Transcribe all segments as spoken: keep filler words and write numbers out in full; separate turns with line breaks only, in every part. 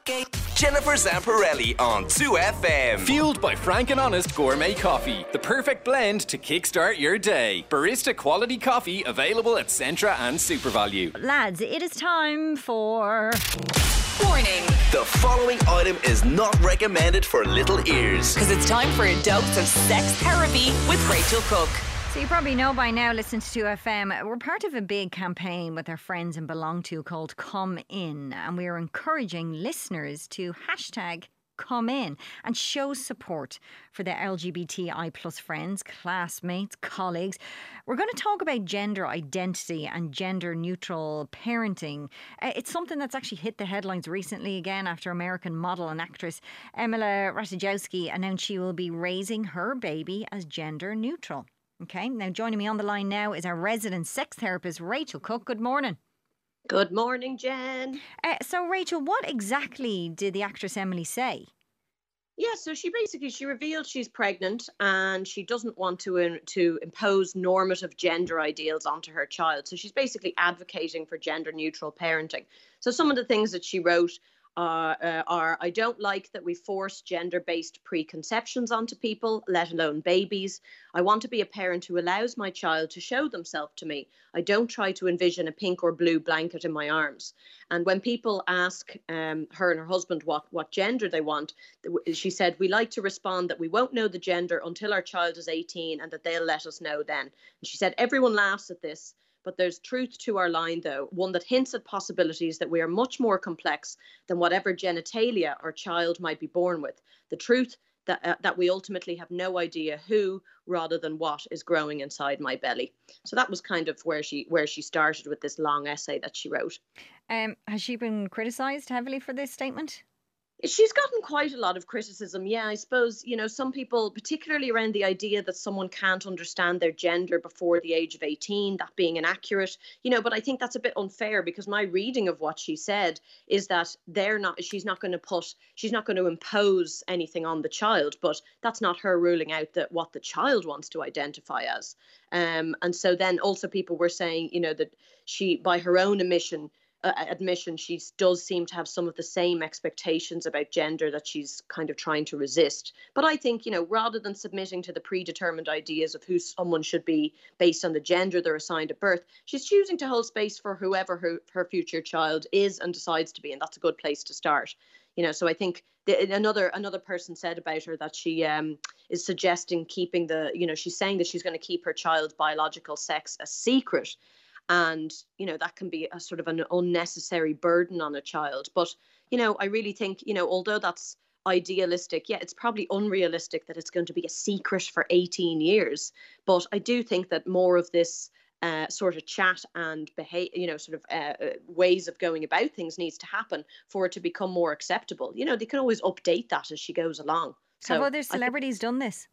Jennifer Zamparelli on two F M.
Fueled by Frank and Honest Gourmet Coffee. The perfect blend to kickstart your day. Barista quality coffee available at Centra and SuperValue.
Lads, it is time for...
Warning.
The following item is not recommended for little ears.
Because it's time for a dose of sex therapy with Rachel Cook.
So you probably know by now, listen to two F M, we're part of a big campaign with our friends and belong to called Come In. And we are encouraging listeners to hashtag Come In and show support for the L G B T I plus friends, classmates, colleagues. We're going to talk about gender identity and gender neutral parenting. Uh, it's something that's actually hit the headlines recently again after American model and actress Emila Ratajkowski announced she will be raising her baby as gender neutral. Okay, now joining me on the line now is our resident sex therapist, Rachel Cook. Good morning.
Good morning, Jen.
Uh, so, Rachel, what exactly did the actress Emily say?
Yeah, so she basically, she revealed she's pregnant and she doesn't want to, in, to impose normative gender ideals onto her child. So she's basically advocating for gender neutral parenting. So some of the things that she wrote Uh, uh, are, I don't like that we force gender-based preconceptions onto people, let alone babies. I want to be a parent who allows my child to show themselves to me. I don't try to envision a pink or blue blanket in my arms. And when people ask um, her and her husband what, what gender they want, she said, we like to respond that we won't know the gender until our child is eighteen and that they'll let us know then. And she said, everyone laughs at this. But there's truth to our line, though, one that hints at possibilities that we are much more complex than whatever genitalia our child might be born with. The truth that uh, that we ultimately have no idea who rather than what is growing inside my belly. So that was kind of where she where she started with this long essay that she wrote.
Um, has she been criticised heavily for this statement?
She's gotten quite a lot of criticism. Yeah, I suppose, you know, some people, particularly around the idea that someone can't understand their gender before the age of eighteen, that being inaccurate, you know, but I think that's a bit unfair because my reading of what she said is that they're not, she's not going to put, she's not going to impose anything on the child, but that's not her ruling out that what the child wants to identify as. Um, and so then also people were saying, you know, that she, by her own admission, Uh, admission, she does seem to have some of the same expectations about gender that she's kind of trying to resist. But I think, you know, rather than submitting to the predetermined ideas of who someone should be based on the gender they're assigned at birth, she's choosing to hold space for whoever her, her future child is and decides to be. And that's a good place to start. You know, so I think the, another another person said about her that she um, is suggesting keeping the, you know, she's saying that she's going to keep her child's biological sex a secret. And, you know, that can be a sort of an unnecessary burden on a child. But, you know, I really think, you know, although that's idealistic, yeah, it's probably unrealistic that it's going to be a secret for eighteen years. But I do think that more of this uh, sort of chat and behave, you know, sort of uh, ways of going about things needs to happen for it to become more acceptable. You know, they can always update that as she goes along. So
have other celebrities
think,
done this?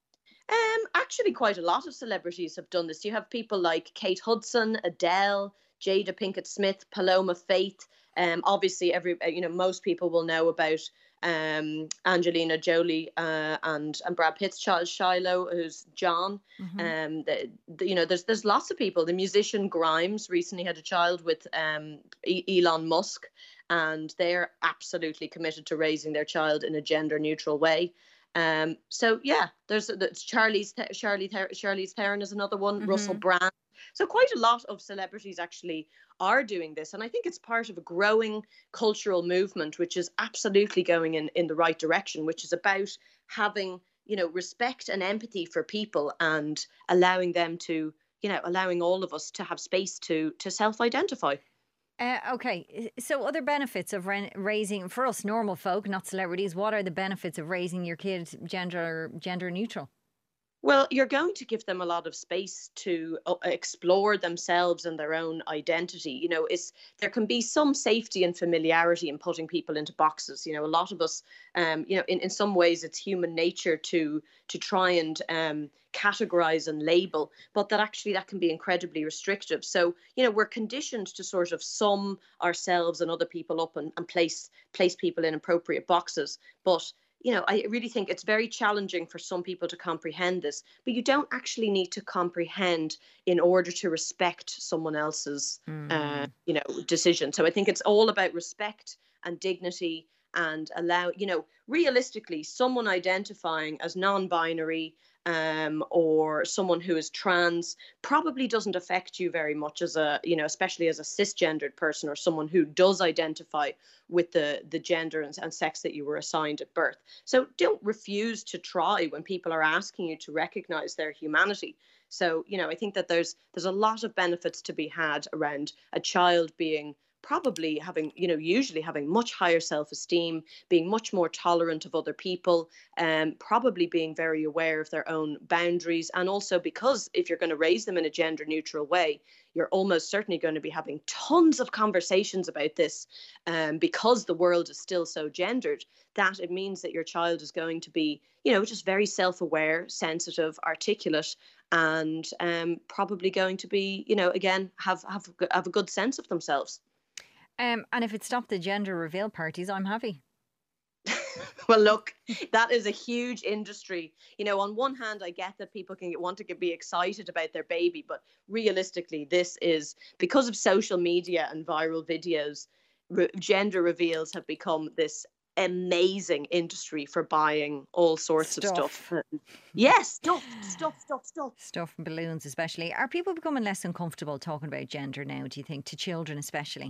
Um, actually, quite a lot of celebrities have done this. You have people like Kate Hudson, Adele, Jada Pinkett Smith, Paloma Faith. Um, obviously, every you know most people will know about um, Angelina Jolie uh, and and Brad Pitt's child Shiloh, who's John. Mm-hmm. Um, the, the, you know, there's there's lots of people. The musician Grimes recently had a child with um, e- Elon Musk, and they're absolutely committed to raising their child in a gender neutral way. Um, so yeah, there's, there's Charlize, Charlie, Charlize Theron is another one, mm-hmm. Russell Brand. So quite a lot of celebrities actually are doing this. And I think it's part of a growing cultural movement, which is absolutely going in, in the right direction, which is about having, you know, respect and empathy for people and allowing them to, you know, allowing all of us to have space to, to self-identify.
Uh, okay, so other benefits of ra- raising, for us normal folk, not celebrities, what are the benefits of raising your kids gender gender neutral?
Well, you're going to give them a lot of space to uh, explore themselves and their own identity. You know, it's, there can be some safety and familiarity in putting people into boxes. You know, a lot of us, um, you know, in, in some ways it's human nature to to try and um, categorize and label, but that actually that can be incredibly restrictive. So, you know, we're conditioned to sort of sum ourselves and other people up and, and place place people in appropriate boxes. But you know, I really think it's very challenging for some people to comprehend this, but you don't actually need to comprehend in order to respect someone else's, mm. uh, you know, decision. So I think it's all about respect and dignity and allow, you know, realistically, someone identifying as non-binary um, or someone who is trans probably doesn't affect you very much as a, you know, especially as a cisgendered person or someone who does identify with the, the gender and, and sex that you were assigned at birth. So don't refuse to try when people are asking you to recognize their humanity. So, you know, I think that there's there's a lot of benefits to be had around a child being probably having, you know, usually having much higher self-esteem, being much more tolerant of other people, and um, probably being very aware of their own boundaries. And also because if you're going to raise them in a gender neutral way, you're almost certainly going to be having tons of conversations about this um, because the world is still so gendered, that it means that your child is going to be, you know, just very self-aware, sensitive, articulate, and um, probably going to be, you know, again, have, have, have a good sense of themselves.
Um, and if it stopped the gender reveal parties, I'm happy.
Well, look, that is a huge industry. You know, on one hand, I get that people can want to be excited about their baby, but realistically, this is because of social media and viral videos, re- gender reveals have become this amazing industry for buying all sorts
Stuff.
of stuff. Yes, stuff, stuff, stuff, stuff.
Stuff and balloons especially. Are people becoming less uncomfortable talking about gender now, do you think, to children especially?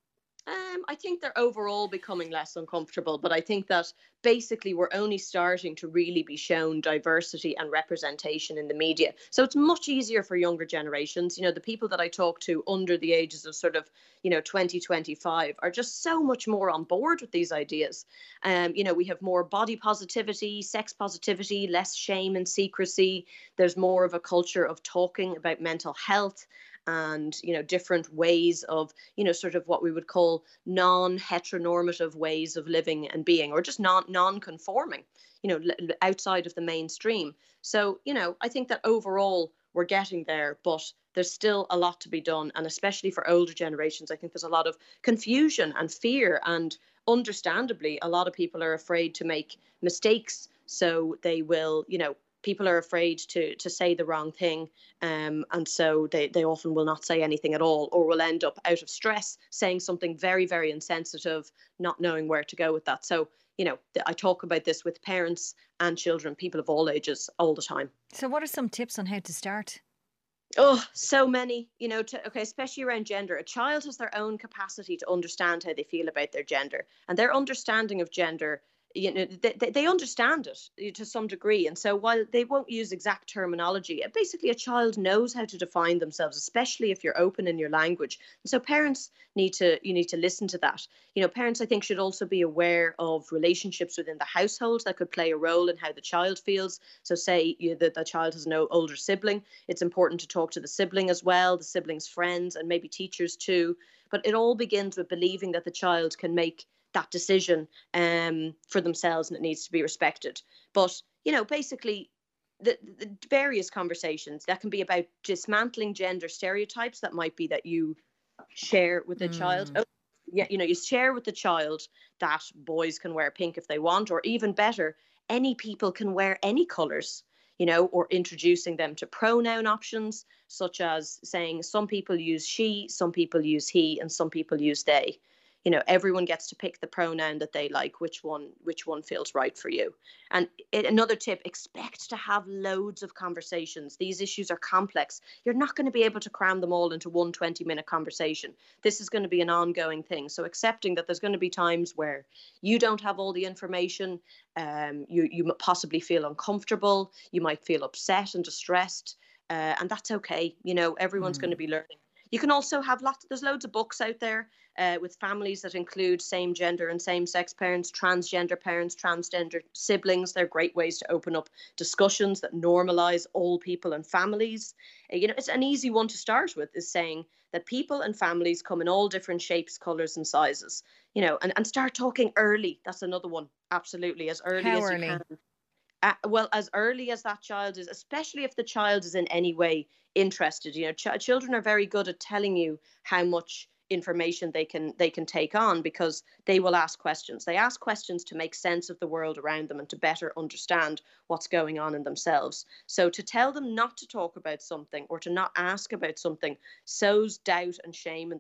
Um, I think they're overall becoming less uncomfortable, but I think that basically we're only starting to really be shown diversity and representation in the media. So it's much easier for younger generations. You know, the people that I talk to under the ages of sort of, you know, twenty, twenty-five are just so much more on board with these ideas. Um, you know, we have more body positivity, sex positivity, less shame and secrecy. There's more of a culture of talking about mental health and, you know, different ways of, you know, sort of what we would call non-heteronormative ways of living and being, or just non non-conforming, you know, l- outside of the mainstream. So, you know, I think that overall we're getting there, but there's still a lot to be done. And especially for older generations, I think there's a lot of confusion and fear. And understandably, a lot of people are afraid to make mistakes. So they will, you know, people are afraid to to say the wrong thing, um, and so they, they often will not say anything at all, or will end up out of stress saying something very, very insensitive, not knowing where to go with that. So, you know, I talk about this with parents and children, people of all ages, all the time.
So what are some tips on how to start?
Oh, so many, you know, to, okay, especially around gender. A child has their own capacity to understand how they feel about their gender, and their understanding of gender, you know, they, they understand it to some degree. And so while they won't use exact terminology, basically a child knows how to define themselves, especially if you're open in your language. And so parents need to, you need to listen to that. You know, parents, I think, should also be aware of relationships within the household that could play a role in how the child feels. So say you know, that the child has no older sibling, it's important to talk to the sibling as well, the sibling's friends, and maybe teachers too. But it all begins with believing that the child can make that decision um, for themselves, and it needs to be respected. But, you know, basically the, the various conversations that can be about dismantling gender stereotypes that might be that you share with the mm. child. Oh, yeah, you know, you share with the child that boys can wear pink if they want, or even better, any people can wear any colours, you know, or introducing them to pronoun options, such as saying some people use she, some people use he, and some people use they. You know, everyone gets to pick the pronoun that they like, which one which one feels right for you. And it, another tip, expect to have loads of conversations. These issues are complex. You're not going to be able to cram them all into one twenty-minute conversation. This is going to be an ongoing thing. So accepting that there's going to be times where you don't have all the information, um, you, you possibly feel uncomfortable, you might feel upset and distressed, uh, and that's okay. You know, everyone's mm. going to be learning. You can also have lots, there's loads of books out there uh, with families that include same gender and same sex parents, transgender parents, transgender siblings. They're great ways to open up discussions that normalize all people and families. Uh, you know, it's an easy one to start with, is saying that people and families come in all different shapes, colors and sizes, you know, and, and start talking early. That's another one. Absolutely. As early
How
as
early?
you can. Uh, well, as early as that child is, especially if the child is in any way interested. You know, ch- children are very good at telling you how much information they can they can take on, because they will ask questions. They ask questions to make sense of the world around them and to better understand what's going on in themselves. So to tell them not to talk about something or to not ask about something sows doubt and shame in them.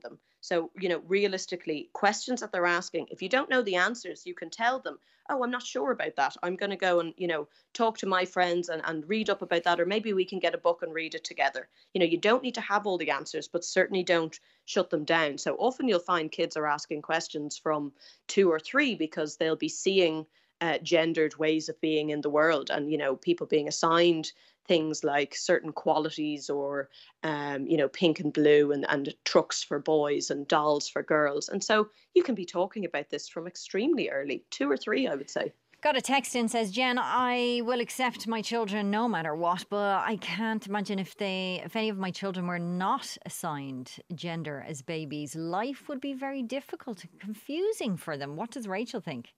So, you know, realistically, questions that they're asking, if you don't know the answers, you can tell them, oh, I'm not sure about that. I'm going to go and, you know, talk to my friends and, and read up about that. Or maybe we can get a book and read it together. You know, you don't need to have all the answers, but certainly don't shut them down. So often you'll find kids are asking questions from two or three because they'll be seeing uh, gendered ways of being in the world, and, you know, people being assigned things like certain qualities, or, um, you know, pink and blue, and, and trucks for boys and dolls for girls. And so you can be talking about this from extremely early, two or three, I would say.
Got a text in, says, Jen, I will accept my children no matter what, but I can't imagine if they, if any of my children were not assigned gender as babies, life would be very difficult and confusing for them. What does Rachel think?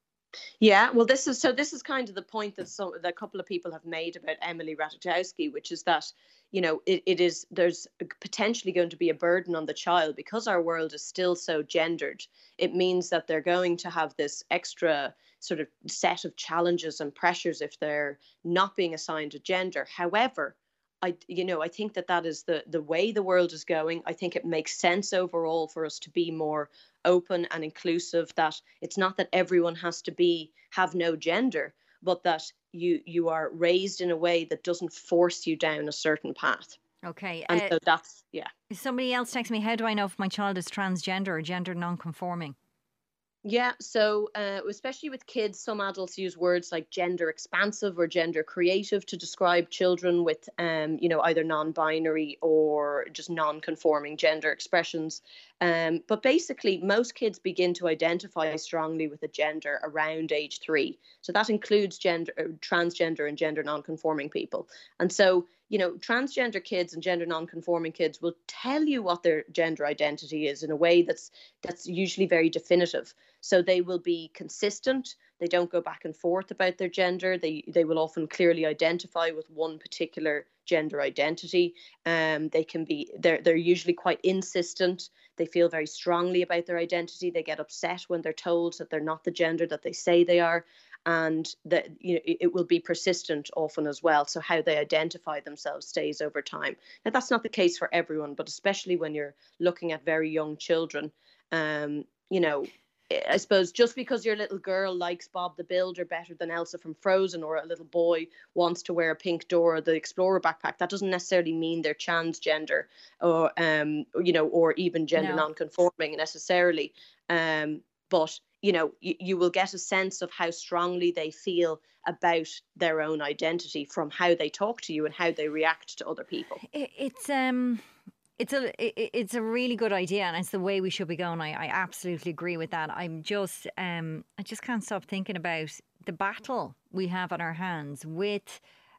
Yeah, well, this is so. This is kind of the point that some that a couple of people have made about Emily Ratajkowski, which is that, you know, it, it is there's potentially going to be a burden on the child because our world is still so gendered. It means that they're going to have this extra sort of set of challenges and pressures if they're not being assigned a gender. However, I, you know, I think that that is the the way the world is going. I think it makes sense overall for us to be more open and inclusive, that it's not that everyone has to be have no gender, but that you you are raised in a way that doesn't force you down a certain path.
Okay.
And
uh,
so that's, yeah.
Somebody else texts me, how do I know if my child is transgender or gender non-conforming?
Yeah, so uh, especially with kids, some adults use words like gender expansive or gender creative to describe children with, um, you know, either non-binary or just non-conforming gender expressions. Um, but basically, most kids begin to identify strongly with a gender around age three. So that includes gender, transgender and gender non-conforming people. And so, you know, transgender kids and gender non-conforming kids will tell you what their gender identity is in a way that's that's usually very definitive. So they will be consistent. They don't go back and forth about their gender. They they will often clearly identify with one particular gender identity. Um, they can be they're they're usually quite insistent. They feel very strongly about their identity. They get upset when they're told that they're not the gender that they say they are. And that, you know, it will be persistent often as well. So how they identify themselves stays over time. Now, that's not the case for everyone, but especially when you're looking at very young children, um, you know, I suppose just because your little girl likes Bob the Builder better than Elsa from Frozen, or a little boy wants to wear a pink Dora the Explorer backpack, that doesn't necessarily mean they're transgender, or um, you know, or even gender
No.
non-conforming necessarily. Um, but you know, you, you will get a sense of how strongly they feel about their own identity from how they talk to you and how they react to other people.
It, it's um. It's a it- it's a really good idea, and it's the way we should be going. I, I absolutely agree with that. I'm just um I just can't stop thinking about the battle we have on our hands with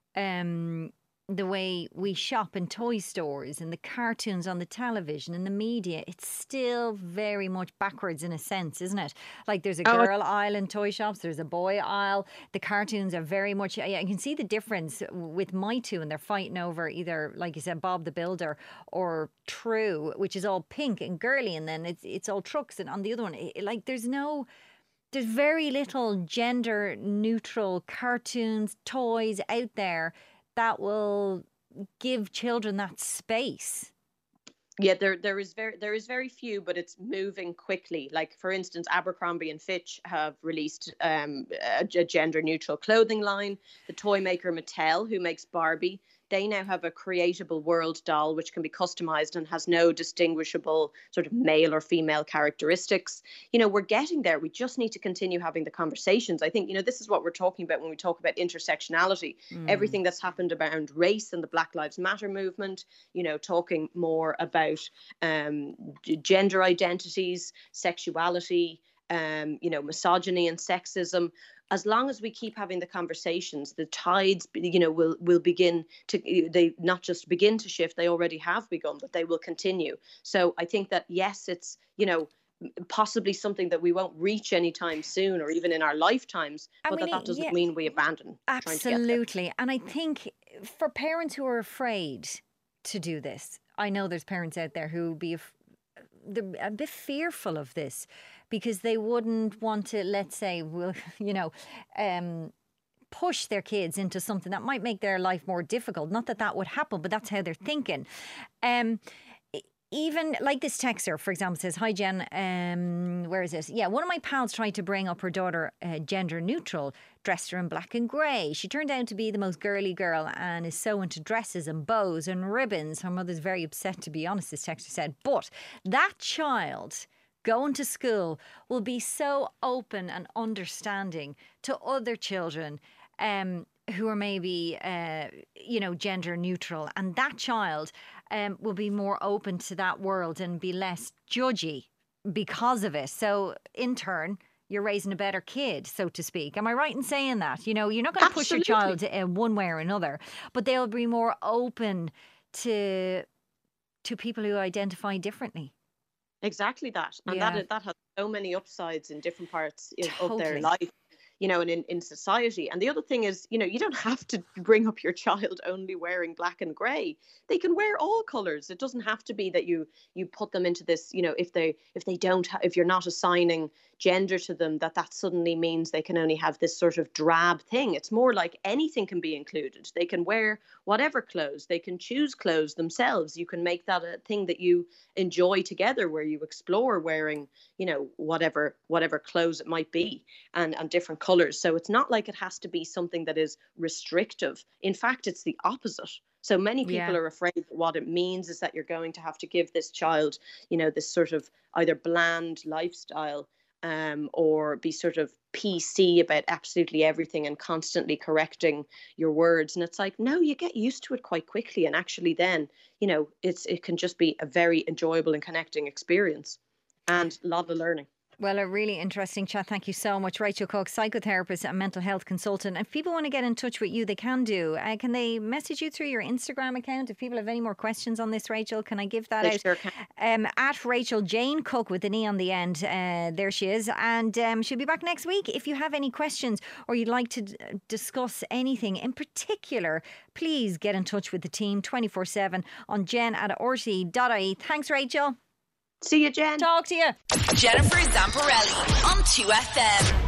um the way we shop in toy stores and the cartoons on the television and the media. It's still very much backwards in a sense, isn't it? Like there's a
Oh,
girl aisle in toy shops, there's a boy aisle. The cartoons are very much, I I can see the difference with my two, and they're fighting over either, like you said, Bob the Builder or True, which is all pink and girly, and then it's it's all trucks, and on the other one, it, like there's no there's very little gender neutral cartoons, toys out there that will give children that space.
Yeah, there there is very there is very few, but it's moving quickly. Like, for instance, Abercrombie and Fitch have released um, a, a gender neutral clothing line. The toy maker Mattel, who makes Barbie, they now have a creatable world doll which can be customized and has no distinguishable sort of male or female characteristics. You know, we're getting there. We just need to continue having the conversations. I think, you know, this is what we're talking about when we talk about intersectionality. Mm. Everything that's happened around race and the Black Lives Matter movement, you know, talking more about um, gender identities, sexuality, um, you know, misogyny and sexism. As long as we keep having the conversations, the tides, you know, will will begin to, they not just begin to shift, they already have begun, but they will continue. So I think that, yes, it's, you know, possibly something that we won't reach anytime soon or even in our lifetimes,
I
but
mean,
that, that doesn't
yeah,
mean we abandon.
Absolutely. And I think for parents who are afraid to do this, I know there's parents out there who be af- they're a bit fearful of this because they wouldn't want to, let's say, well, you know, um, push their kids into something that might make their life more difficult. Not that that would happen, but that's how they're thinking. Um, even like this texter, for example, says, "Hi Jen, um, where is it? Yeah, one of my pals tried to bring up her daughter uh, gender neutral, dressed her in black and grey. She turned out to be the most girly girl and is so into dresses and bows and ribbons. Her mother's very upset, to be honest," this texter said. But that child going to school will be so open and understanding to other children um, who are maybe, uh, you know, gender neutral. And that child um, will be more open to that world and be less judgy because of it. So in turn, you're raising a better kid, so to speak. Am I right in saying that? You know, you're not going to push your child uh, one way or another, but they'll be more open to to people who identify differently.
Exactly that. And
Yeah.
that that has so many upsides in different parts of- of
Totally.
their life, you know, and in, in society. And the other thing is, you know, you don't have to bring up your child only wearing black and grey. They can wear all colours. It doesn't have to be that you you put them into this, you know, if they if they don't ha- if you're not assigning gender to them, that that suddenly means they can only have this sort of drab thing. It's more like anything can be included. They can wear whatever clothes. They can choose clothes themselves. You can make that a thing that you enjoy together, where you explore wearing, you know, whatever whatever clothes it might be, and and different colors. So it's not like it has to be something that is restrictive. In fact, it's the opposite. So many people
Yeah.
are afraid that what it means is that you're going to have to give this child, you know, this sort of either bland lifestyle, um, or be sort of P C about absolutely everything and constantly correcting your words. And it's like, no, you get used to it quite quickly. And actually then, you know, it's it can just be a very enjoyable and connecting experience and a lot of learning.
Well, a really interesting chat. Thank you so much. Rachel Cook, psychotherapist and mental health consultant. And if people want to get in touch with you, they can do. Uh, can they message you through your Instagram account? If people have any more questions on this, Rachel, can I give that
They
out?
sure can.
Um, at Rachel Jane Cook with an E on the end. Uh, there she is. And um, she'll be back next week. If you have any questions or you'd like to d- discuss anything in particular, please get in touch with the team twenty-four seven on jen at r t e dot i e. Thanks, Rachel.
See you, Jen.
Talk to you.
Jennifer Zamparelli on two F M.